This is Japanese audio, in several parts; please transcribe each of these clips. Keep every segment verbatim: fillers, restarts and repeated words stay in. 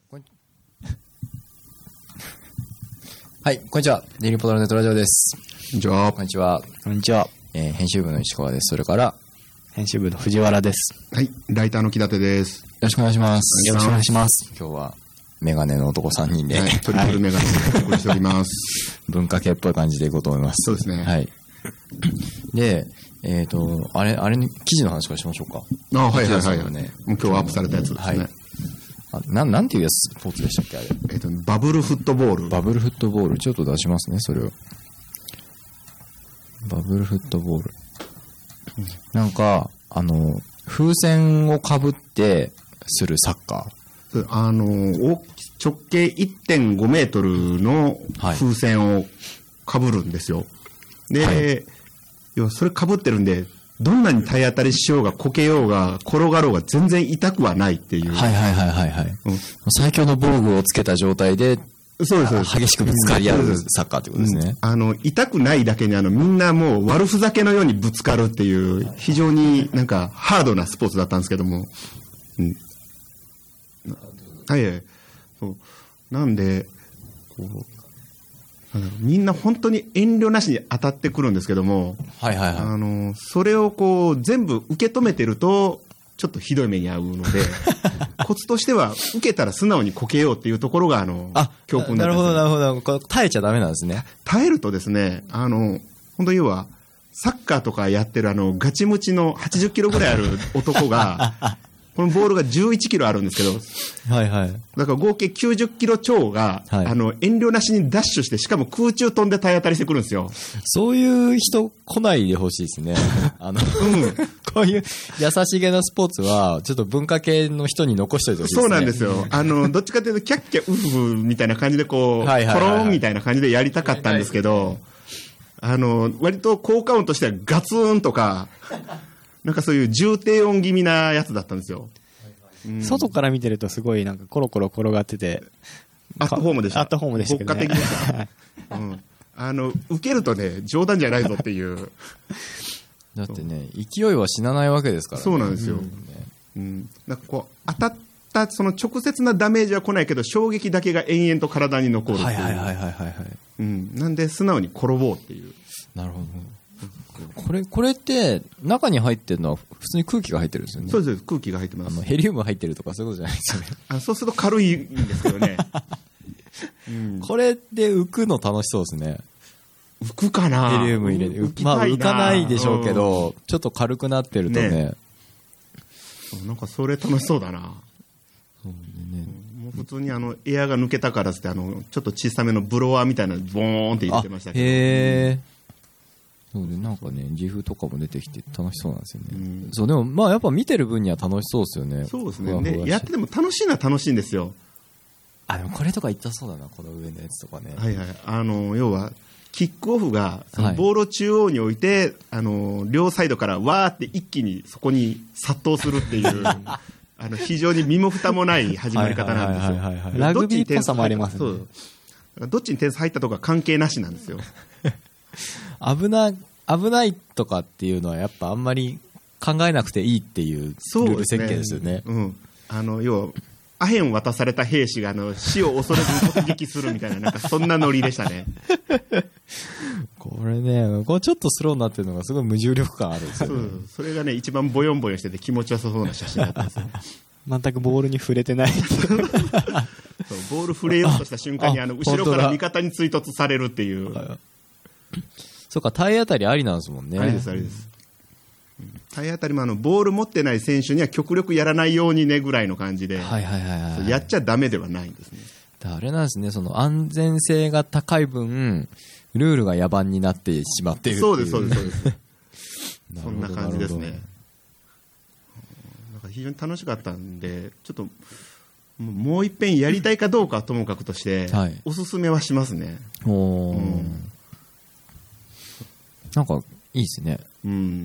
こんはい、こんにちは。デイリーポータルネットラジオです。 こんにちは。 こんにちは。 こんにちは。 えー、編集部の石川です。それから、 編集部の藤原です。 はい、ライターの木立です。 よろしくお願いします。 よろしくお願いします。 今日は、メガネの男さんにんで、 はい、トリプルメガネでお送りしております。 文化系っぽい感じでいこうと思います。 そうですね。 はい。で、えっ、ー、と、あれ、あれに、記事の話からしましょうか。 ああ、はいはいはい。 ね、 もう今日アップされたやつですね。はい。 あななんていうやつ、スポーツでしたっけあれ。 えっ、ー、と、バブルフットボール。 バブルフットボール。ちょっと出しますね、それを。バブルフットボール。なんか、あの、風船をかぶってするサッカー。あの、直径 いってんご メートルの風船をかぶるんですよ。はい、で、はい、要はそれかぶってるんで、どんなに体当たりしようが、こけようが、転がろうが、全然痛くはないっていう。 はいはいはいはい、はいうん。最強の防具をつけた状態で、 そうです。 激しくぶつかり合うサッカーってことですね。うん、 あの、痛くないだけに、あの、みんなもう悪ふざけのようにぶつかるっていう、非常になんかハードなスポーツだったんですけども。うん。はいはい。そう。なんで、こう、みんな本当に遠慮なしに当たってくるんですけども、 はいはいはい。 あの、それをこう、全部受け止めてると、ちょっとひどい目に遭うので、コツとしては、受けたら素直にこけようっていうところが、あの、 あ教訓だったんです。なるほどなるほど。耐えちゃダメなんですね。 耐えるとですね、あの、本当に要は、サッカーとかやってるあの、ガチムチのはちじゅっキロぐらいある男が、このボールがじゅういちキロあるんですけど、 はいはい。 だから合計きゅうじゅっキロ超が、はい、あの、遠慮なしにダッシュして、しかも空中飛んで体当たりしてくるんですよ。 そういう人来ないでほしいですね。あの、うん、こういう優しげなスポーツは、ちょっと文化系の人に残しといてほしいですね。 そうなんですよ。あの、どっちかというと、キャッキャウフフみたいな感じでこう、はいはいはいはい、コロンみたいな感じでやりたかったんですけど、あの、割と効果音としてはガツンとか、なんかそういう重低音気味なやつだったんですよ。 うん、外から見てるとすごいなんかコロコロ転がってて、 アットホームでした。 アットホームでしたけどね。 国家的でした。うん。あの、受けるとね、冗談じゃないぞっていう。 だってね、勢いは死なないわけですからね。 そうなんですよ。うん。うん、なんかこう、当たったその直接なダメージは来ないけど、衝撃だけが延々と体に残るっていう。 はいはいはいはいはい、はい。 うん。なんで素直に転ぼうっていう。 なるほど。これ、これって、中に入ってるのは普通に空気が入ってるんですよね。 そうです、空気が入ってます。 あのヘリウム入ってるとかそういうことじゃないですよね。 あ、そうすると軽いんですけどね。 うん、これで浮くの楽しそうですね。 浮くかな？ ヘリウム入れて。浮まあ浮かないでしょうけど、うん、ちょっと軽くなってるとね。ね、 なんかそれ楽しそうだな。そうね、もう普通にあのエアが抜けたからってあのちょっと小さめのブロワーみたいなのボーンって入れてましたけど。 へー。そうでなんかね、岐阜とかも出てきて楽しそうなんですよね。うん、そうでもまあやっぱ見てる分には楽しそうですよね。 そうですね。でやってても楽しいのは楽しいんですよ。 あでもこれとか言ったそうだな、この上のやつとかね。 はいはい。あの要はキックオフがそのボールを中央に置いて、はい、あの両サイドからわーって一気にそこに殺到するっていうあの非常に身も蓋もない始まり方なんですよ。 ラグビーっぽさもありますね。 そう。どっちに点数入ったとか関係なしなんですよ。 危な、危ないとかっていうのはやっぱあんまり考えなくていいっていうルール設計ですよね。 うん。あの、要は、アヘンを渡された兵士があの死を恐れずに突撃するみたいな、なんかそんなノリでしたね。 これね、これちょっとスローになってるのがすごい無重力感あるんですよね。 そう。それがね、一番ボヨンボヨンしてて気持ちよさそうな写真だったんですよ。 全くボールに触れてない。 そうボール触れようとした瞬間にあの後ろから味方に追突されるっていう。 そうか、体当たりありなんですもんね。 ありです、ありです。体当たりもあのボール持ってない選手には極力やらないようにねぐらいの感じで、 はいはいはいはい、 やっちゃダメではないんですね。 だあれなんですね、その安全性が高い分、ルールが野蛮になってしまっているっていう。 そうです、そうです、そうです。そんな感じですね。なんか非常に楽しかったんで、ちょっともう一遍やりたいかどうかはともかくとして、はい、おすすめはしますね。おー、うん、 なんかいいですね、 うん、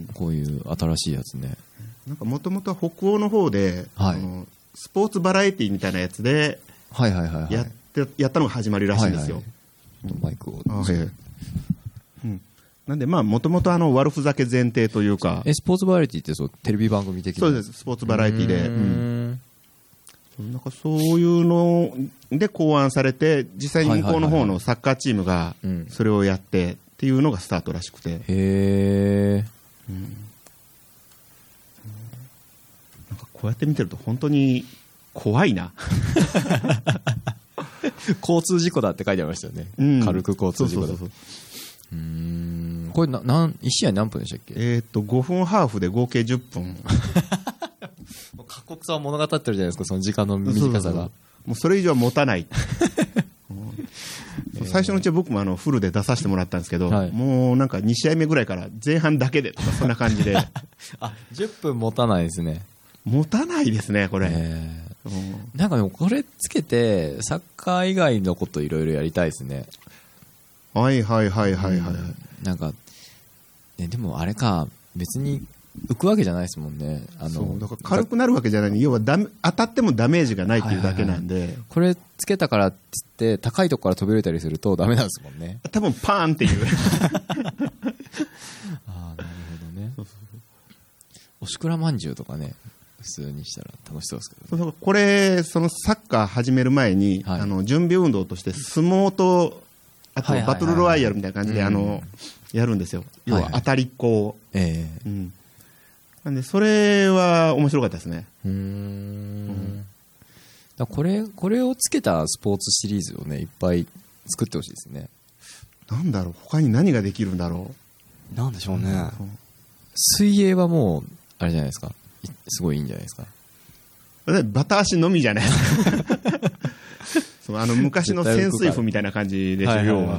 こういう新しいやつね。 なんかもともとは北欧の方で、はい、あのスポーツバラエティみたいなやつでやって、やったのが始まりらしいんですよ。 はいはい、マイクを、 あ、はい、うん、なんでまあもともと悪ふざけ前提というか。 えスポーツバラエティってそうテレビ番組的な。 そうです、スポーツバラエティで、うん、 なんかそういうので考案されて、実際に向こうの方のサッカーチームがそれをやってっていうのがスタートらしくて。 へえ、 うん、なんかこうやって見てると本当に怖いな。 交通事故だって書いてありましたよね。うん、軽く交通事故だ。そうそうそうそう。うーん、これな、なん、いち試合何分でしたっけ？ えー、っと、ごふんハーフで合計じゅっぷん。 過酷さを物語ってるじゃないですか、その時間の短さが。そうそうそう、 もうそれ以上は持たない。うん、最初のうちは僕もあのフルで出させてもらったんですけど、はい、もうなんかに試合目ぐらいから前半だけでとかそんな感じで。 あ、じゅっぷん持たないですね。 持たないですね、これ。えー、うん、なんかでもこれつけて、サッカー以外のこといろいろやりたいですね。 はいはいはいはいはい。うん、 なんか、ね、でもあれか、別に浮くわけじゃないですもんね。あの、 そうだから軽くなるわけじゃない、要はダメ当たってもダメージがないっていうだけなんで、はいはいはい、 これつけたからっつって高いとこから飛び降りたりするとダメなんですもんね。 多分パーンっていう。 ああ、なるほどね。そうそうそう、おしくらまんじゅうとかね、普通にしたら楽しそうですけど、ね、 そうそう、これそのサッカー始める前に、はい、あの準備運動として相撲とあとバトルロワイヤルみたいな感じで、あのやるんですよ。要は当たりっこを、はいはい、えーうん、なんでそれは面白かったですね。うーん、うん、 だこれこれをつけたスポーツシリーズをねいっぱい作ってほしいですね。 なんだろう、他に何ができるんだろう。なんでしょうね。うん、 水泳はもうあれじゃないですか。すごいいいんじゃないですか。 バタ足のみじゃないですか。そうあの昔の潜水服みたいな感じでしょ、要は。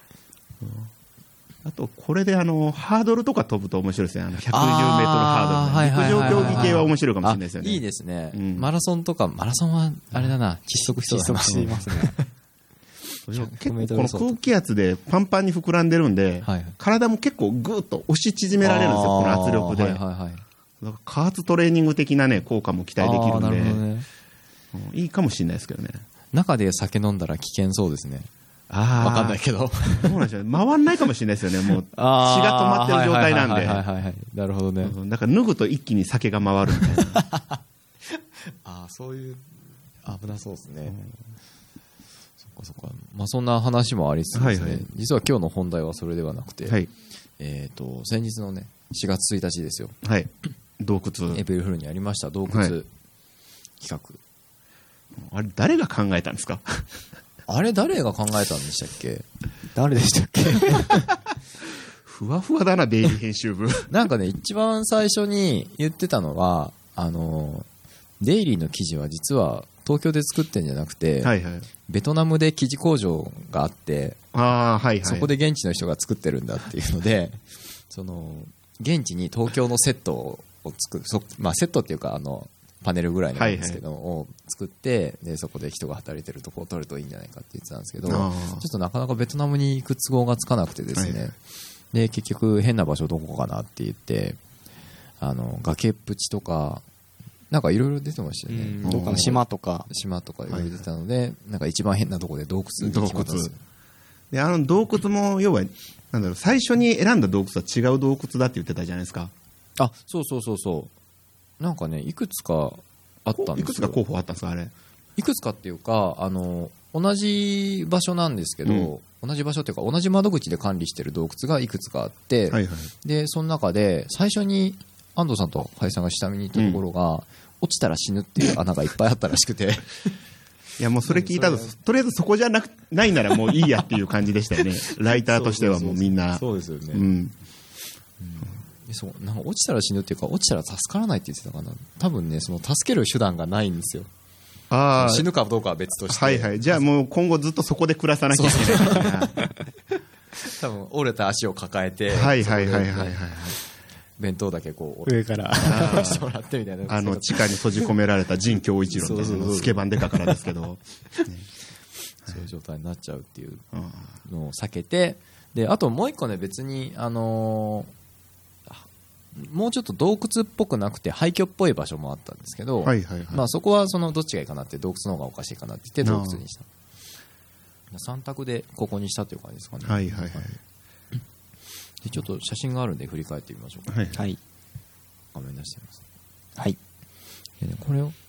あとこれであのハードルとか飛ぶと面白いですね。あのひゃくじゅうメートルハードル、陸上競技系は面白いかもしれないですよね。 いいですね、うん、マラソンとか、マラソンはあれだな、窒息しそうだな。窒息していますね。 結構この空気圧でパンパンに膨らんでるんで、はい、体も結構グーッと押し縮められるんですよ、この圧力で。はいはいはい、だから加圧トレーニング的な、ね、効果も期待できるんで、ね、いいかもしれないですけどね。 中で酒飲んだら危険そうですね。ああ、わかんないけど。 そうなんですよ。回んないかもしれないですよね。もう血が止まってる状態なんで。 はいはいはいはい。なるほどね。 だから脱ぐと一気に酒が回るみたいな。 ああ、そういう危なそうですね。うん、そっかそっか。まあそんな話もありつつですね。はいはい、実は今日の本題はそれではなくて、はい、えっ、ー、と先日のねしがつついたちですよ。 はい。洞窟。 エプリルフールにありました洞窟企画。はい、 あれ誰が考えたんですか？ あれ誰が考えたんでしたっけ？ 誰でしたっけ？ ふわふわだな、デイリー編集部。 なんかね、一番最初に言ってたのは、あの、デイリーの記事は実は東京で作ってんじゃなくて、はいはい、ベトナムで生地工場があって、 あ、はいはい、 そこで現地の人が作ってるんだっていうので、その、現地に東京のセットを作る、そまあセットっていうか、あの、パネルぐらいなんですけど、はいはい、を作ってでそこで人が働いてるとこを取るといいんじゃないかって言ってたんですけど、ちょっとなかなかベトナムに行く都合がつかなくてですね、はい、で結局変な場所どこかなって言ってあの崖っぷちとかなんかいろいろ出てましたよね。 どっかの島とか島とかいろいろ出てたので、はい、なんか一番変なとこで洞窟に決まったんですよ。 であの洞窟も要はなんだろう、最初に選んだ洞窟は違う洞窟だって言ってたじゃないですか。 あ、そうそうそうそう。なんかね、いくつかあったんですよ。 いくつか候補あったんですか、あれ。 いくつかっていうか、あの、同じ場所なんですけど、うん、同じ場所っていうか、同じ窓口で管理してる洞窟がいくつかあって、はいはい、で、その中で、最初に安藤さんと林さんが下見に行ったところが、うん、落ちたら死ぬっていう穴がいっぱいあったらしくて。 いや、もうそれ聞いたと、とりあえずそこじゃなく、ないならもういいやっていう感じでしたよね。ライターとしてはもうみんな。 そうですよね。うんうんそうなんか落ちたら死ぬっていうか落ちたら助からないって言ってたかな。多分ねその助ける手段がないんですよ。あ死ぬかどうかは別として。 はいはい。じゃあもう今後ずっとそこで暮らさなきゃいけないから。 多分折れた足を抱えて。 はいはいはいはいはい。 弁当だけこう上からしてもらってみたいな。 あの地下に閉じ込められた陣京一郎みたいなスケバンデカからですけど、ね、 そういう状態になっちゃうっていうのを避けて、であともう一個ね別にあのー。もうちょっと洞窟っぽくなくて廃墟っぽい場所もあったんですけど、はいはいはい、まあそこはそのどっちがいいかなって洞窟の方がおかしいかなって言って洞窟にした。さん択でここにしたという感じですかね。 はいはいはい。 でちょっと写真があるんで振り返ってみましょうか。はい。はい、画面出してみます。 はい。 でね、これを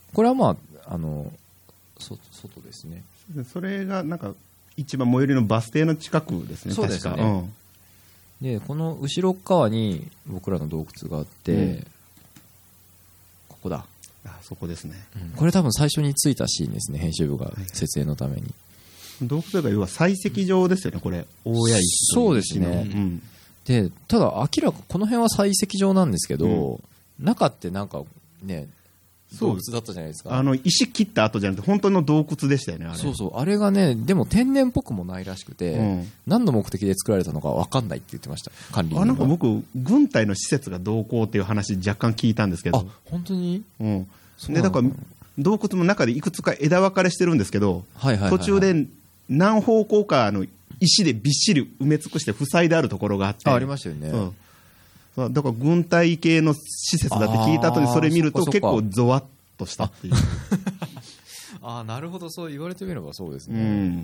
これはまあ、あの、そ外ですね。 それがなんか一番最寄りのバス停の近くですね。 そうですね。 確か、うん、 でこの後ろ側に僕らの洞窟があって、うん、ここだ。 あそこですね、 うん、これ多分最初についたシーンですね、編集部が設営のために、はい、 洞窟が要は採石場ですよね、これ大谷石。 そうですね、うん、でただ明らかこの辺は採石場なんですけど、うん、中ってなんかね洞窟だったじゃないですか。 あの石切った後じゃなくて本当の洞窟でしたよね、あれ。 そうそう、あれがねでも天然っぽくもないらしくて、うん、何の目的で作られたのか分かんないって言ってました、管理人が。 あなんか僕軍隊の施設がどうこうっていう話若干聞いたんですけど。 あ本当に、 うん、でだから洞窟の中でいくつか枝分かれしてるんですけど、はいはいはいはい、途中で何方向かあの石でびっしり埋め尽くして塞いであるところがあって。 あ、ありましたよね、 うん、だから軍隊系の施設だって聞いた後にそれ見ると結構ゾワッとしたっていう。 ああなるほど、そう言われてみればそうですね、うん、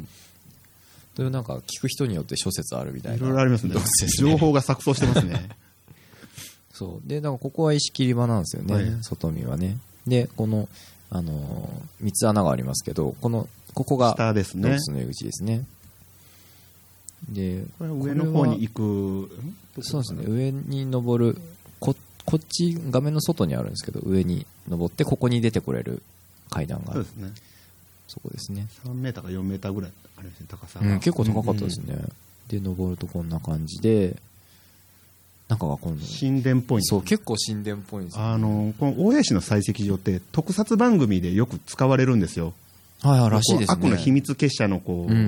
というなんか聞く人によって諸説あるみたいな。 いろいろありますね、情報が錯綜してますね。 そうで、だからここは石切り場なんですよね、はい、外見はね。でこの、あのー、みっつ穴がありますけど、このここが洞窟の入り口ですね。でこれは上の方に行く。 そうですね、上に登る こ, こっち画面の外にあるんですけど、上に登ってここに出てこれる階段がある。 そうですね、 そこですね。 さんメーターかよんメーターぐらいあれですね、高さが、 うん、結構高かったですね、うんうん、で登るとこんな感じで、中が今度神殿っぽいんです。 そう結構神殿っぽいんですよ、ね、 あのこの大谷石の採石場って特撮番組でよく使われるんですよ。 はいはい、らしいですね。 悪の秘密結社のこう、うんうん、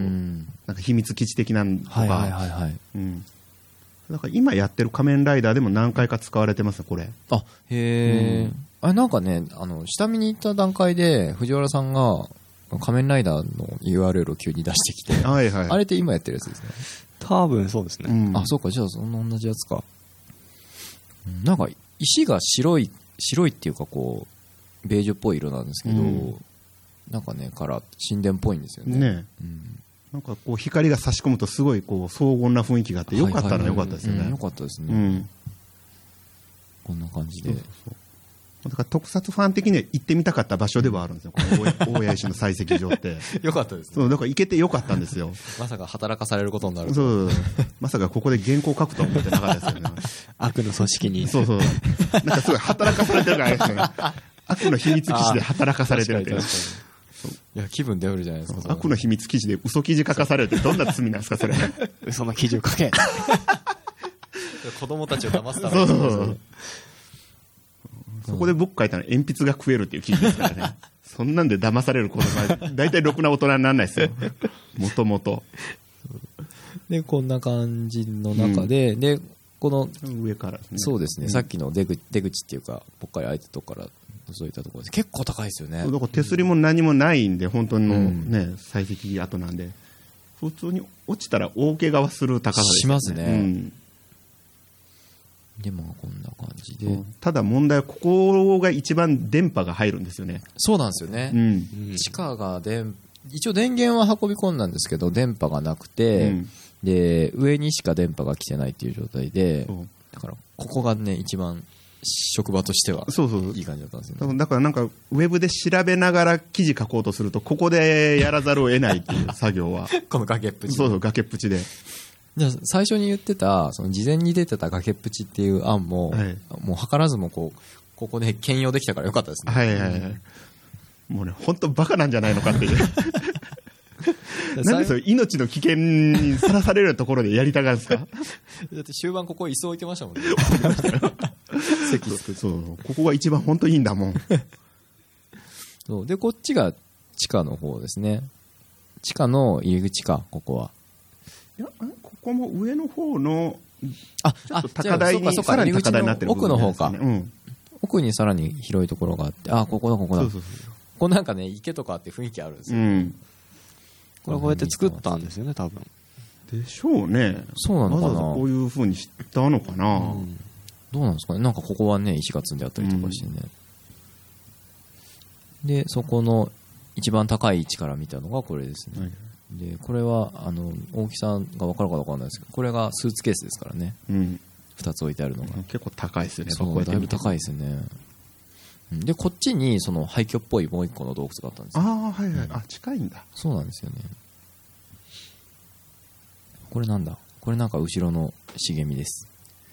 なんか秘密基地的なのとか、 はいはいはいはい、 うん、だから今やってる仮面ライダーでも何回か使われてますこれ。 あへえ、うん、あれなんかね、あの下見に行った段階で藤原さんが仮面ライダーの ユーアールエル を急に出してきて、はいはい、あれって今やってるやつですね。 多分そうですね、 うん、あそうか、じゃあその同じやつか。なんか石が白い白いっていうかこうベージュっぽい色なんですけど、うん、なんかねから神殿っぽいんですよね。ね、うん、 なんかこう光が差し込むとすごいこう荘厳な雰囲気があってよかったのはよかったですよね。 よかったですね、うん、こんな感じで。そうそうそう、 だから特撮ファン的には行ってみたかった場所ではあるんですよ、この大谷石の採石場って。 よかったですね。 そうだから行けてよかったんですよ。 まさか働かされることになると。 そうまさかここで原稿書くとは思ってなかったですよね。 悪の組織に。 そうそう、なんかすごい働かされてるからあれですよね。悪の秘密基地で働かされてるって。いや気分出るじゃないですか。 悪の秘密記事で嘘記事書かされるってどんな罪なんですかそれ。 嘘の記事を書け。 子供たちを騙すために。そうそうそう、 そこで僕書いたのは鉛筆が食えるっていう記事ですからね。そんなんで騙される子供は大体ろくな大人にならないですよ、もともと。 でこんな感じの中で、うん、でこの上からですね。 そうですね、うん、さっきの出口、出口っていうかぽっかり開いたとこから覗いたところです。結構高いですよね。 だから手すりも何もないんで本当のね、うん、採石跡なんで普通に落ちたら大怪我はする高さですね。 しますね、うん、でもこんな感じで、うん、 ただ問題はここが一番電波が入るんですよね。 そうなんですよね、うん、地下が電一応電源は運び込んだんですけど電波がなくて、うん、で上にしか電波が来てないっていう状態で、だからここがね一番職場としてはいい感じだったんですよね。 だからなんかウェブで調べながら記事書こうとするとここでやらざるを得ないっていう作業はこの崖っぷち。 そうそう、崖っぷちで。 じゃあ最初に言ってたその事前に出てた崖っぷちっていう案も、はい、もう図らずもこうここで兼用できたからよかったですね。 はいはいはい。もうね本当バカなんじゃないのかっていう。なんでそれ命の危険にさらされるところでやりたがるんですか。だって終盤ここ椅子置いてましたもんね。 席作って。そうここが一番本当にいいんだもん。 そうでこっちが地下の方ですね。地下の入り口かここは。 いやここも上の方のあちょっと高台にさらに高台になってる部分ですね。 奥の方か、うん、奥にさらに広いところがあって、あここだここだ。そうそうそう、ここなんかね池とかあって雰囲気あるんですよ、うん、 これこうやって作ったんですよね多分。 でしょうね。 そうなのかな。 わざわざこういう風にしたのかな、うん、 どうなんですかね。なんかここはね石が積んであったりとかしてね、うん、でそこの一番高い位置から見たのがこれですね、はい。でこれはあの大きさが分かるか分からないですけどこれがスーツケースですからね、うん、ふたつ置いてあるのが、うん、 結構高いですよね。 そうだいぶ高いですよね。 でこっちにその廃墟っぽいもう一個の洞窟があったんですよ。 ああはいはい、あ近いんだ。 そうなんですよね。これなんだ、これなんか後ろの茂みです。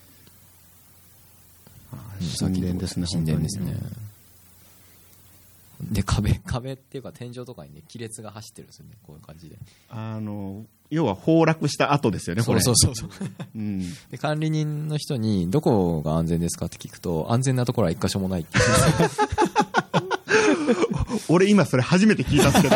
あ神殿ですね。 神殿ですね。で壁壁っていうか天井とかにね亀裂が走ってるんですよね、こういう感じで。 あの要は崩落した後ですよね、これ。 そうそうそうそう、 うん、 で管理人の人にどこが安全ですかって聞くと、安全なところは一箇所もないって言う俺今それ初めて聞いたんですけど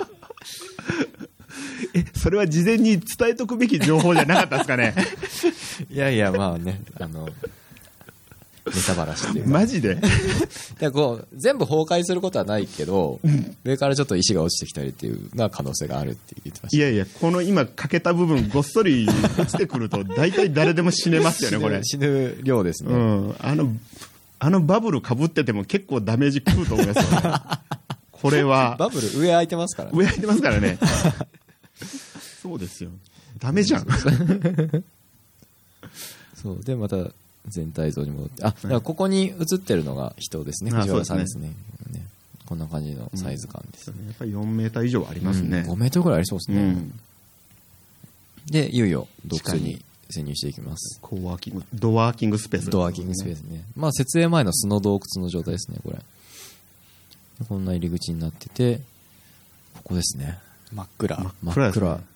えそれは事前に伝えとくべき情報じゃなかったですかねいやいやまあね、あのネタばらしっていうマジででこう全部崩壊することはないけど、うん、上からちょっと石が落ちてきたりっていうのは可能性があるって言ってました。 いやいや、この今欠けた部分ごっそり落ちてくると大体誰でも死ねますよねこれ。 死ぬ量ですね、 うん、あのあのバブルかぶってても結構ダメージ食うと思いますよねこれはバブル上開いてますからね。 上開いてますからねそうですよ、ダメじゃんそうでまた全体像に戻って、あ、だからここに映ってるのが人ですね、藤原さんですね。ね、こんな感じのサイズ感です、 うん、やっぱりよんメーター以上ありますね、 うん、ごメートルぐらいありそうですね、うん、でいよいよ洞窟に潜入していきます。 コーワーキングドワーキングスペース、ね、 ドワーキングスペースね。まあ設営前の素の洞窟の状態ですね、これ。こんな入り口になってて、ここですね、 真っ暗真っ暗、真っ暗、だ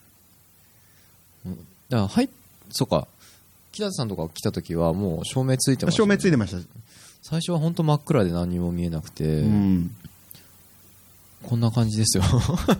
からはい、そうか、北田さんとか来た時はもう照明ついてました、ね、 照明ついてました。 最初は本当真っ暗で何にも見えなくて、うん、こんな感じですよ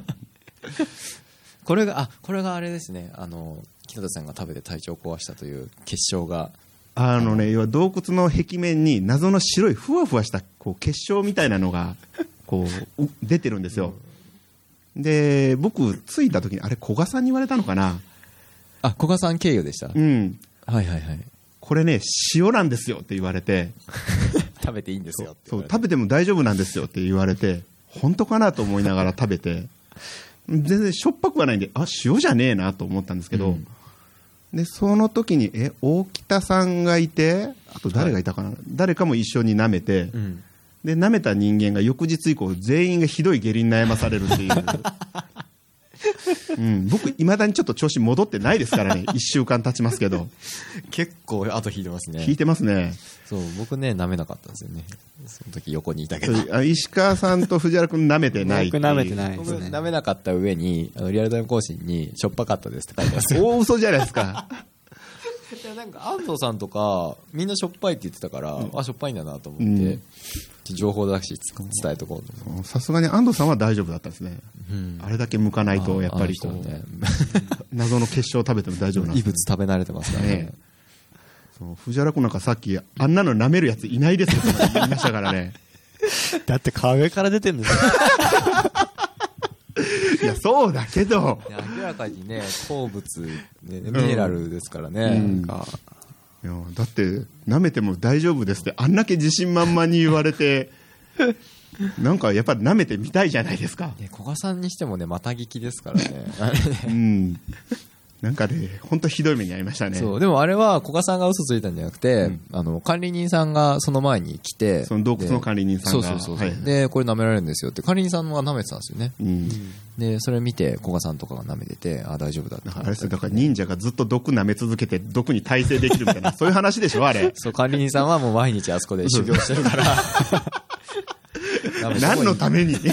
これがあこれがあれですね、あの北田さんが食べて体調を壊したという結晶が、 あのね、要は洞窟の壁面に謎の白いふわふわしたこう結晶みたいなのがこう出てるんですよ、うん、で僕着いた時にあれ古賀さんに言われたのかな。 あ、古賀さん経由でした。 うん、 はいはいはい。 これね塩なんですよって言われて食べていいんですよって言われて、 そう食べても大丈夫なんですよって言われて、本当かなと思いながら食べて全然しょっぱくはないんで、あ塩じゃねえなと思ったんですけど、うん、でその時にえ大北さんがいて、あと誰がいたかな、はい、誰かも一緒に舐めて、うん、で舐めた人間が翌日以降全員がひどい下痢に悩まされるっていううん、僕いまだにちょっと調子戻ってないですからねいっしゅうかん経ちますけど結構後引いてますね。 引いてますね。 そう僕ね舐めなかったんですよね、その時横にいたけど。 石川さんと藤原君舐めてないっていう。 僕舐めてないですね。 僕舐めなかった上にあのリアルタイム更新にしょっぱかったですって書いてます大嘘じゃないですかいやなんか安藤さんとかみんなしょっぱいって言ってたから、うん、あしょっぱいんだなと思って、うん情報だし伝えとこうと。 さすがに安藤さんは大丈夫だったんですね、うん、あれだけ剥かないとやっぱりこう、ね、謎の結晶を食べても大丈夫なんです、ね、 異物食べ慣れてますからね、ねそう藤原君なんかさっきあんなの舐めるやついないですよって言いましたからねだって壁から出てるんですよいやそうだけど明らかにね鉱物、ね、ミネラルですからね、うん、なんかいやだって舐めても大丈夫ですってあんだけ自信満々に言われてなんかやっぱり舐めてみたいじゃないですか。 古賀さんにしてもねまた聞きですからねうんなんかね本当ひどい目に遭いましたね。 そうでもあれは古賀さんが嘘ついたんじゃなくて、うん、あの管理人さんがその前に来て、 その洞窟の管理人さんがそうそうそう、はい、でこれ舐められるんですよって管理人さんが舐めてたんですよね、うん、でそれ見て古賀さんとかが舐めててあ大丈夫だって。 あれですよ、だから忍者がずっと毒舐め続けて毒に耐性できるみたいなそういう話でしょあれ。 そう管理人さんはもう毎日あそこで修行してるから何のためにい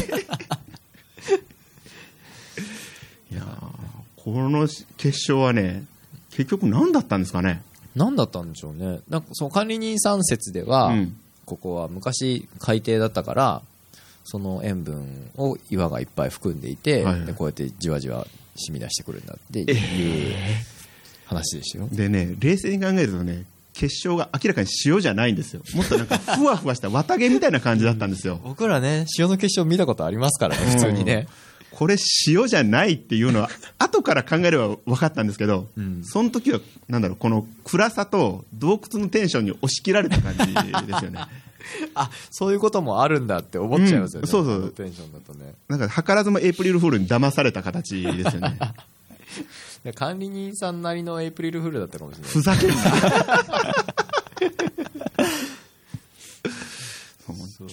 やこの結晶はね結局何だったんですかね。 何だったんでしょうね。なんかその管理人さん説では、うん、ここは昔海底だったからその塩分を岩がいっぱい含んでいて、はいはい、でこうやってじわじわ染み出してくるんだっていう話でしたよ。 でね冷静に考えるとね結晶が明らかに塩じゃないんですよ。もっとなんかふわふわした綿毛みたいな感じだったんですよ僕らね塩の結晶見たことありますからね普通にね、 うん、これ塩じゃないっていうのは後から考えれば分かったんですけど、うん、その時はなんだろうこの暗さと洞窟のテンションに押し切られた感じですよねあそういうこともあるんだって思っちゃいますよね、うん、 そうそう、 テンションだとねなんか図らずもエイプリルフールに騙された形ですよね管理人さんなりのエイプリルフールだったかもしれない。 ふざけんなち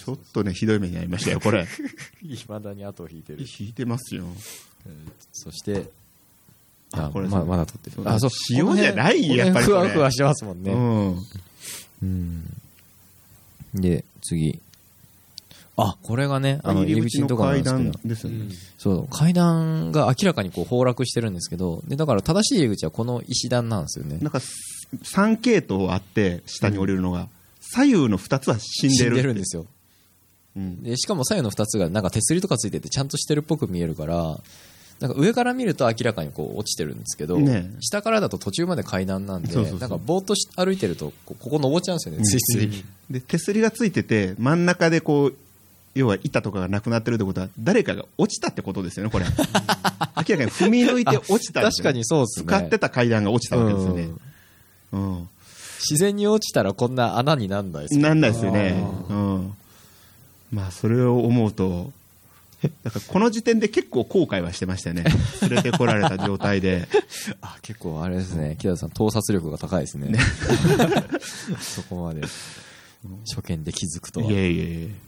ちょっとね、ひどい目に遭いましたよ、これ。 いまだに後を引いてる。 引いてますよ。 えーそして、 あこれままだ撮ってる。 あ、そう、塩じゃない、やっぱりこれ。 ふわふわしてますもんね。 うん。 うん。で、次。あ、これがね、あの、 入り口の階段でですよね。 そう、階段が明らかにこう崩落してるんですけど、で、だから正しい入り口はこの石段なんですよね。 なんか、さん系統あって、下に降りるのが、左右のふたつは死んでる。 死んでるんですよ。 うん、 で、しかも左右のふたつがなんか手すりとかついててちゃんとしてるっぽく見えるから、なんか上から見ると明らかにこう落ちてるんですけど、 ね、 下からだと途中まで階段なんで、 そうそうそう、 なんかぼーっと歩いてるとここ登っちゃうんですよね、ついつい。 で、手すりがついてて、真ん中でこう、要は板とかがなくなってるってことは、誰かが落ちたってことですよね、これ。明らかに踏み抜いて落ちたんですよ、ね。 確かにそうですね。 使ってた階段が落ちたわけですよね。うん。うん、 自然に落ちたらこんな穴になんないですよね。 なんないですよね。うん。まあ、それを思うと、だからこの時点で結構後悔はしてましたよね。連れてこられた状態で。 あ、結構あれですね。木田さん、洞察力が高いですね。ねそこまで。初見で気づくとは。 いえいえいえ。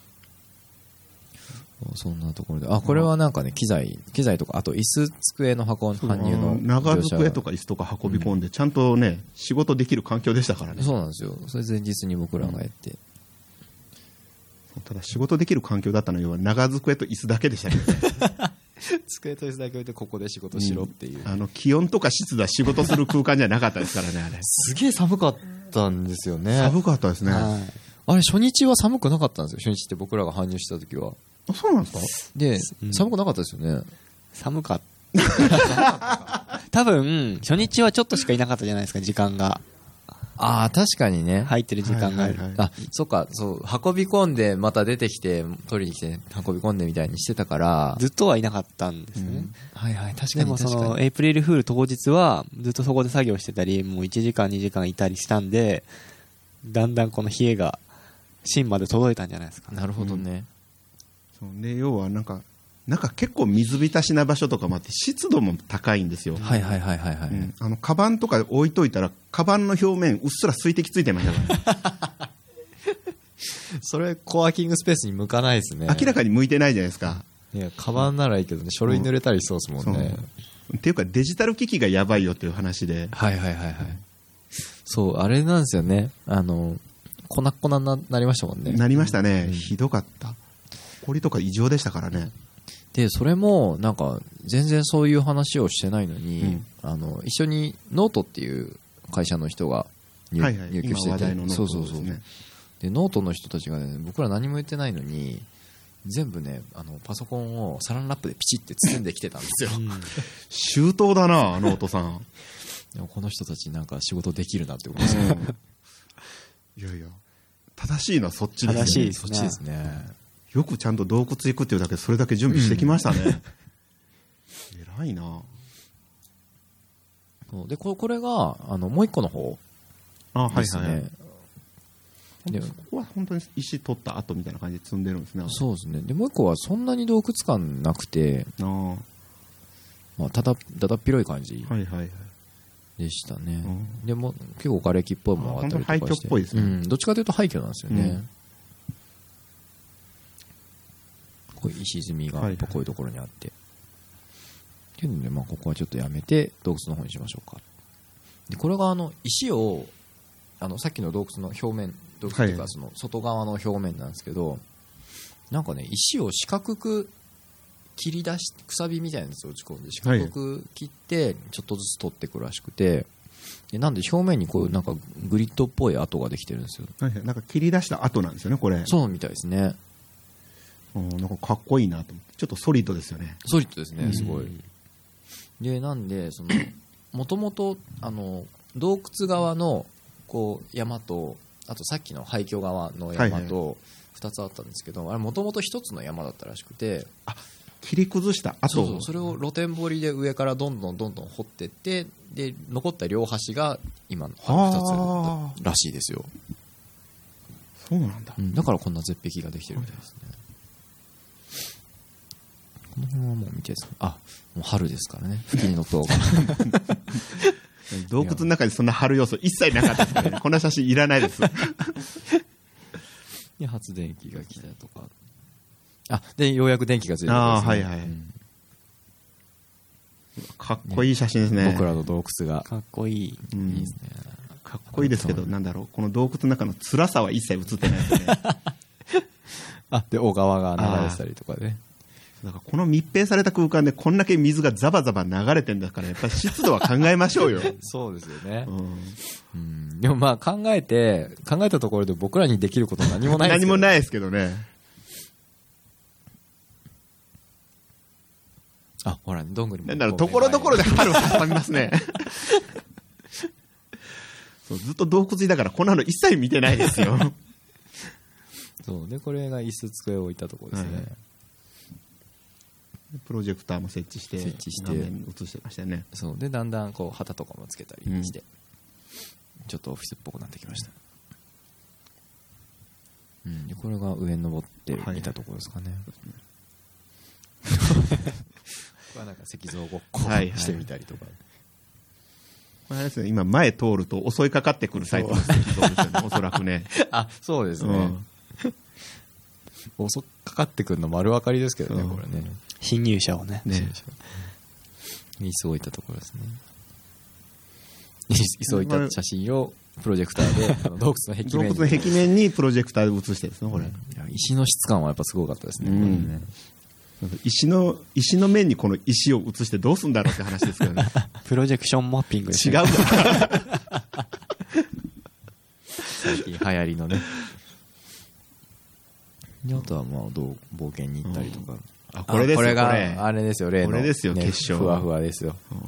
そんなところで。あ、これはなんかね、機材、機材とか、あと椅子、机の箱、搬入の。 長机とか椅子とか運び込んで、ちゃんとね、仕事できる環境でしたからね。 そうなんですよ。それ前日に僕らがやって。 ただ仕事できる環境だったのは長机と椅子だけでしたけどね。 机と椅子だけ置いてここで仕事しろっていう、 うん、あの気温とか湿度は仕事する空間じゃなかったですからね、あれ。 すげえ寒かったんですよね。 寒かったですね。 あれ初日は寒くなかったんですよ。初日って僕らが搬入した時は。 あ、そうなんですか。 で、うん、寒くなかったですよね。 寒かった多分初日はちょっとしかいなかったじゃないですか、時間が。 ああ、確かにね。 入ってる時間がある。はいはいはい、 あ、そっか、そう、運び込んで、また出てきて、取りに来て、運び込んでみたいにしてたから。 ずっとはいなかったんですね。うん、 はいはい、確かに。 でもその、エイプリルフール当日は、ずっとそこで作業してたり、もういちじかん、にじかんいたりしたんで、だんだんこの冷えが、芯まで届いたんじゃないですか。 なるほどね。 うん、そうね、要はなんか、なんか結構水浸しな場所とかもあって湿度も高いんですよ。 はいはいはいはい、はい、うん、 あのカバンとか置いといたらカバンの表面うっすら水滴ついてましたからそれコワーキングスペースに向かないですね。 明らかに向いてないじゃないですか。 いやカバンならいいけどね、書類濡れたりそうですもんね。 っていうかデジタル機器がやばいよっていう話で。 はいはいはいはい。そうあれなんですよね。あの粉っ粉に な, なりましたもんね。 なりましたね、うん、ひどかった。氷とか異常でしたからね。 でそれもなんか全然そういう話をしてないのに、うん、あの一緒にノートっていう会社の人が 入,、はいはい、入居してて、そうそうそう。でノートの人たちがね、僕ら何も言ってないのに全部ね、あのパソコンをサランラップでピチって包んできてたんですよ。 周到だなノートさん。 でもこの人たちなんか仕事できるなって思いました、ね。 いやいや正しいのはそっちですね。 正しいですね。 そっちですね。 よくちゃんと洞窟行くっていうだけでそれだけ準備してきましたね。偉いな。 でこれがあのもう一個の方ですね。あ、はいはい。 でそこは本当に石取った後みたいな感じで積んでるんですね。 そうですね。でもう一個はそんなに洞窟感なくて、あ、まあ、ただだだっ広い感じでしたね。はいはいはい、でも結構瓦礫っぽいものがあったりとかして、 廃墟っぽいですね、うん。 どっちかというと廃墟なんですよね。うん、こういう石積みがやっぱこういうところにあって、はいはい、っていうので、まあ、ここはちょっとやめて洞窟の方にしましょうか。でこれがあの石をあのさっきの洞窟の表面、洞窟というかその外側の表面なんですけど、なんかね石を四角く切り出し、くさびみたいなやつを打ち込んで四角く切ってちょっとずつ取っていくらしくて、でなんで表面にこうなんかグリッドっぽい跡ができてるんですよ。 はいはい、なんか切り出した跡なんですよねこれ。 そうみたいですね。 なんかかっこいいなと思って、ちょっとソリッドですよね。 ソリッドですね、すごい。でなんでそのもともとあの洞窟側のこう山と、あとさっきの廃墟側の山とふたつあったんですけど、はいはい、あれもともとひとつの山だったらしくて、 あ、切り崩した後、 そうそう、それを露天掘りで上からどんどんどんどん掘っていって、で残った両端が今のふたつらしいですよ。 そうなんだ、 うん、だからこんな絶壁ができてるみたいですね。この辺はもう見てですね、あ、もう春ですからね、吹きの塔が洞窟の中にそんな春要素一切なかったですからね。こんな写真いらないですで発電機が来たとか、あでようやく電気がついたああ、 とですね、 はいはい。 うん、 かっこいい写真ですね。 僕らの洞窟がかっこいい。 うん、 いいですね。 かっこいいですけど、なんだろう、この洞窟の中の辛さは一切映ってないですね。 あで小川が流れてたりとかね。 だからこの密閉された空間でこんだけ水がザバザバ流れてんだから、やっぱり湿度は考えましょうよ。 そうですよね、 うんうん、でもまあ考えて考えたところで僕らにできること何もないですけど何もないですけどね。 あほらどんぐりもなんだろう、ところどころで春を挟みますね。そうずっと洞窟にだからこんなの一切見てないですよ。 そうでこれが椅子机を置いたところですね、 はい、プロジェクターも設置して設置して画面に映してましたよね。 そうでだんだんこう旗とかもつけたりして、うん、ちょっとオフィスっぽくなってきました、うん、でこれが上に登っていたところですかね、はい、これはなんか石像ごっこしてみたりとか、はいはい、 これあれですね、今前通ると襲いかかってくるサイズの石像ですよね、おそらくね。 あそうですね、うん襲っかかってくるの丸分かりですけどね、これね。 侵入者をね。 ね。椅子を置いたところですね。椅子を置いた写真をプロジェクターであの洞窟の壁面に。 洞窟の壁面にプロジェクターで映してですね、これ。 いや石の質感はやっぱすごかったですね。うん、ね石の、石の面にこの石を映してどうすんだろうって話ですけどね。 プロジェクションマッピングですね。 違う最近流行りのね。であとはまあどう冒険に行ったりとか、うん、 あこれですよ、 これがこれあれですよ例のこれですよ、 ね、 決勝ふわふわですよ、うん、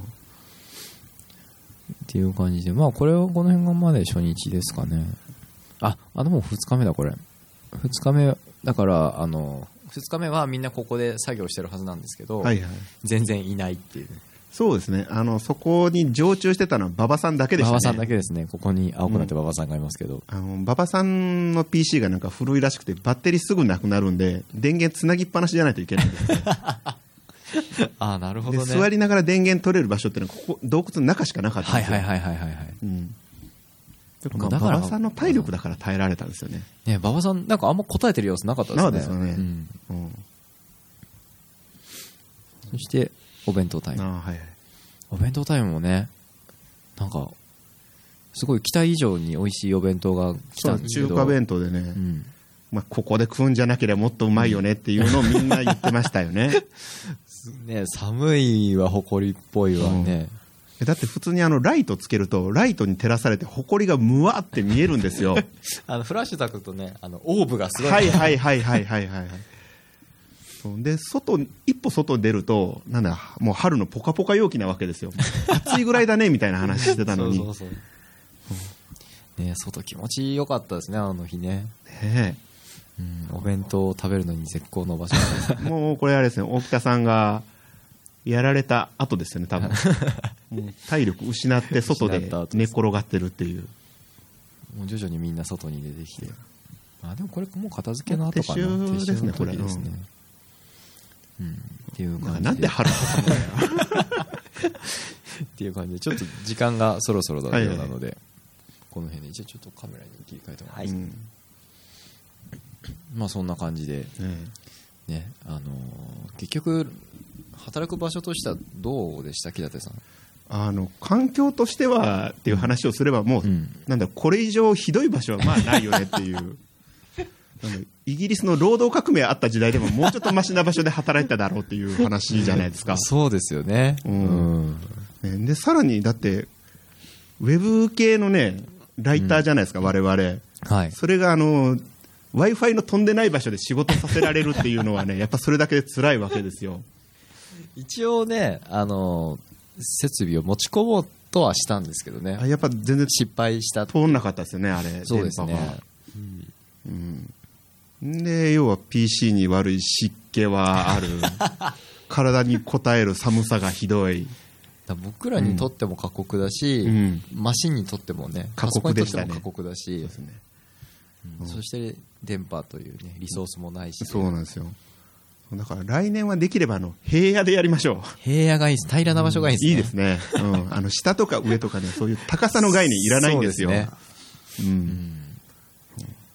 っていう感じで、まあこれはこの辺がまで初日ですかね。ああでもふつかめだこれふつかめだからあのふつかめはみんなここで作業してるはずなんですけど、はいはい、全然いないっていう。 そうですね、あのそこに常駐してたのは馬場さんだけでしたね。 馬場さんだけですね。ここに青くなって馬場さんがいますけど、うん、 あの馬場さんの ピーシー がなんか古いらしくてバッテリーすぐなくなるんで電源つなぎっぱなしじゃないといけないんですね。 あなるほどね。 で座りながら電源取れる場所っていうのはここ洞窟の中しかなかったんですよ。 はいはいはいはいはいはい、うん、 まあ、馬場さんの体力だから耐えられたんですよね。 ね、馬場さんなんかあんま答えてる様子なかったですね。 なかったですよね、うんうん、 そしてお弁当タイム。あ、はいはい、お弁当タイムもねなんかすごい期待以上に美味しいお弁当が来たんですけど、 中華弁当でね、うんまあ、ここで食うんじゃなければもっとうまいよねっていうのをみんな言ってましたよね。 ね寒いは埃っぽいわね、 うん、だって普通にあのライトつけるとライトに照らされて埃がむわって見えるんですよ。 あのフラッシュ焚くとねあのオーブがすごい。 はいはいはいはいはいはい。で外一歩外に出るとなんだもう春のポカポカ陽気なわけですよ。暑いぐらいだねみたいな話してたのに。そうそうそう、うん、ね外気持ちよかったですねあの日ね。ねうん、お弁当を食べるのに絶好の場所です。 もうこれあれですね大北さんがやられた後ですよね多分。もう体力失って外で寝転がってるっていう。 もう徐々にみんな外に出てきて。あでもこれもう片付けの後かな。 撤収ですねこれ。 ですね。うん、っていう感じでなんで腹立つのよっていう感じでちょっと時間がそろそろだようなので、はいはい、この辺でじゃあちょっとカメラに切り替えてもらいます、はい、まあそんな感じで、うんねあのー、結局働く場所としてはどうでした木立さん。 あの環境としてはっていう話をすればもう、うん、なんだこれ以上ひどい場所はまあないよねっていうイギリスの労働革命あった時代でももうちょっとマシな場所で働いただろうっていう話じゃないですか。 そうですよね、うんうん、でさらにだってウェブ系のねライターじゃないですか、うん、我々、はい、それがあの Wi-Fi の飛んでない場所で仕事させられるっていうのはねやっぱそれだけで辛いわけですよ。 一応ねあの設備を持ち込もうとはしたんですけどね。 あやっぱ全然失敗した。 通んなかったですよねあれ。 そうですね、 うんうん、で要は ピーシー に悪い湿気はある体に応える寒さがひどい。 だ僕らにとっても過酷だし、うん、マシンにとってもね過酷でしたね。 過酷だし そ, ですね、うん、そして電波という、ね、リソースもないし、 そうなんですよ。だから来年はできればあの平野でやりましょう。 平野がいいです。平らな場所がいいですね、 うん、いいですね、うん、あの下とか上とかねそういう高さの概念いらないんですよ。そうですね、うんうん、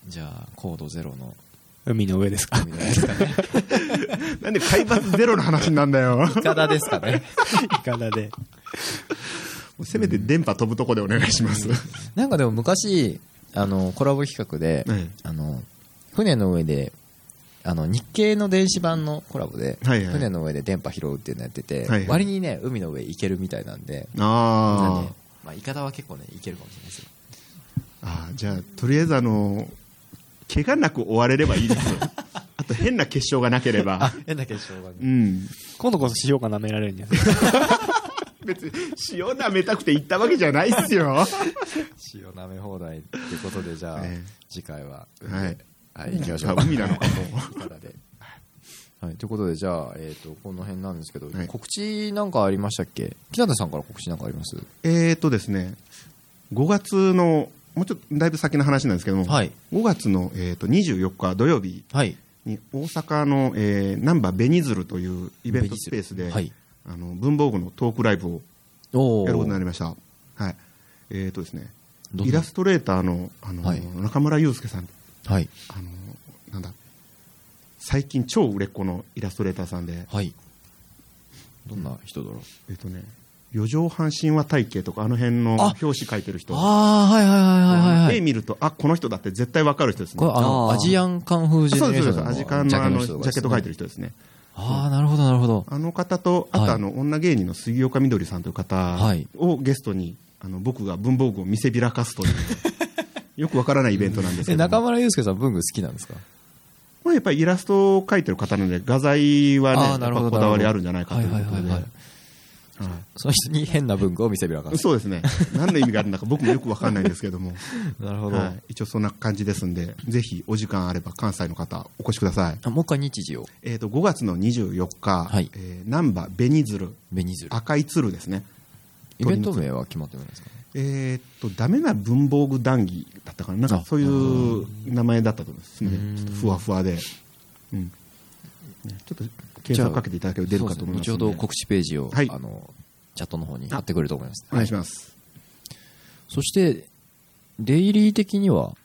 じゃあ高度ゼロの海の上ですか。 海の上ですかね。 なんで海抜ゼロの話なんだよ。 いかだですかね。 いかだで。 せめて電波飛ぶとこでお願いします。 なんかでも昔あのコラボ企画で、 はいあの船の上であの日経の電子版のコラボで、 はいはい船の上で電波拾うっていうのやってて、 はいはい割にね海の上行けるみたいなんで、なんあでまあ、イカダは結構ね行けるかもしれないですよ。 あー、じゃあとりあえずあの怪我なく終われればいいです。あと変な結晶がなければ。 変な結晶がね。 うん。 今度こそ塩が舐められるんじゃない別に塩舐めたくて行ったわけじゃないっすよ。 塩舐め放題ってことで、じゃあ、 ええ次回は海で、 はいはい、行きましょう。 あ海なのかもイカダで。はい、ということで、じゃあ、えっ、と、この辺なんですけど、 はい告知なんかありましたっけ？木立さんから告知なんかあります？ えーとですね、ごがつの、もうちょっとだいぶ先の話なんですけども、 はいごがつの、えーとにじゅうよっか土曜日はい。 に大阪の、えー、難波ベニズルというイベントスペースで、 はい。 あの文房具のトークライブをおやることになりりました。はい。えーとですね、 どんなイラストレーターの、あの、 はい中村祐介さん、 はい。 あの、なんだ、最近超売れっ子のイラストレーターさんで、 はい。どんな人だろう？ えっ、とね、四畳半神話体系とかあの辺のあ表紙書いてる人、 ああ、はいはいはいはいはい、はい。 絵見ると、あ、この人だって絶対わかる人ですね。 これ、あの、 あーアジアンカンフージェそうネレーションのですそうです。アジカンのあのジ人がですねャケット書いてる人ですね。 ああ、なるほどなるほど。 あの方と、あはいとあの、女芸人の杉岡みどりさんという方はいをゲストに、あの僕が文房具を見せびらかすという、よくわからないイベントなんですえ、 けども、 中村祐介さん文具好きなんですか？ まあ、やっぱりイラストを描いてる方なので、画材はね、やっぱあーなるほどこだわりあるんじゃないかということではいはいはいはい。 はいその人に変な文具を見せびらかす。 そうですね。何の意味があるんだか僕もよくわかんないんですけども、 なるほど。 はい、一応そんな感じですんで、ぜひお時間あれば関西の方お越しください。 あ、もう一回日時を。 えっ、と、ごがつのにじゅうよっか、 はいえー、難波紅鶴、 ベニズル。 赤い鶴ですね。 イベント名は決まってるんですかね？ えっ、と、ダメな文房具談義だったかな。なんかそういう名前だったと思いますね。 うんちょっとふわふわで。うん。ねちょっと検索かけていただければ出るかと思いますので。 そうですね後ほど告知ページを、 はいあのチャットの方に貼ってくれると思います。 お願いします。 そしてデイリー的には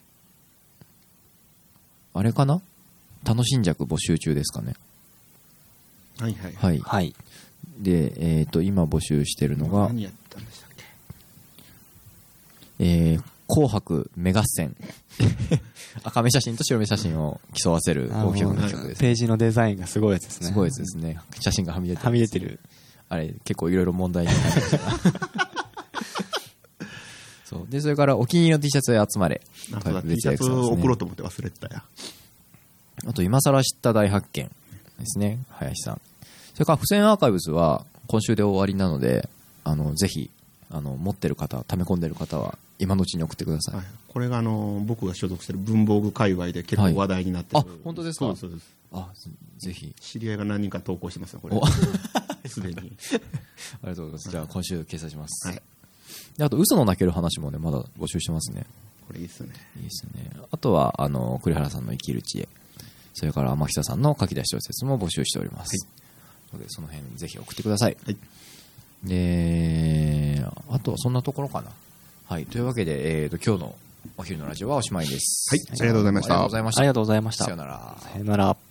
あれかな、楽しんじゃく募集中ですかね。 はいはい。 はい。 はい。 で、えっ、と今募集してるのが、 何やったんでしたっけ。 えー紅白目合戦赤目写真と白目写真を競わせる大きな企画です。 ページのデザインがすごいやつですね。 すごいやつですね。写真がはみ出てる。 はみ出てる。 あれ結構いろいろ問題になりましたがそうで、それからお気に入りの T シャツへ集まれ、 なんかだ T 別シャツ役さんですね送ろうと思って忘れてたや。 あと今更知った大発見ですね、林さん。それから付箋アーカイブスは今週で終わりなので、あのぜひあの持ってる方、溜め込んでる方は今のうちに送ってください。 はい、これがあの僕が所属している文房具界隈で結構話題になってる、 はいあ本当ですかそうですそうです。 あ、ぜひ。 知り合いが何人か投稿してますよ、これお。 すでに。 ありがとうございます。じゃあ今週掲載します。 はい。 であと嘘の泣ける話もね、まだ募集してますね。 これいいっすね。 いいですね。あとはあの栗原さんの生きる知恵、それから天久さんの書き出し小説も募集しております。のでその辺ぜひ送ってください。 はい。 で、あとはそんなところかな。はい。というわけで、えーと、今日のお昼のラジオはおしまいです。 はいありがとうございましたありがとうございました。 ありがとうございました。 さよなら。 さよなら。